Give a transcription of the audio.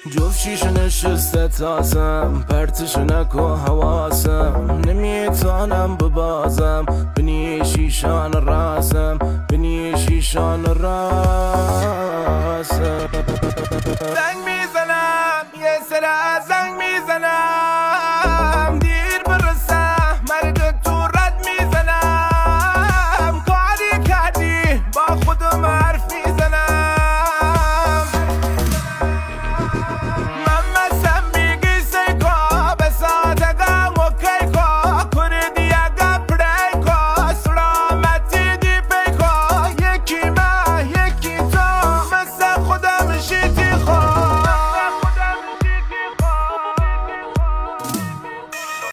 جفت شیشه نشسته تازم، پرتش نکو حواسم، نمیتونم ببازم بنی شیشان راسم، بنی شیشان راس.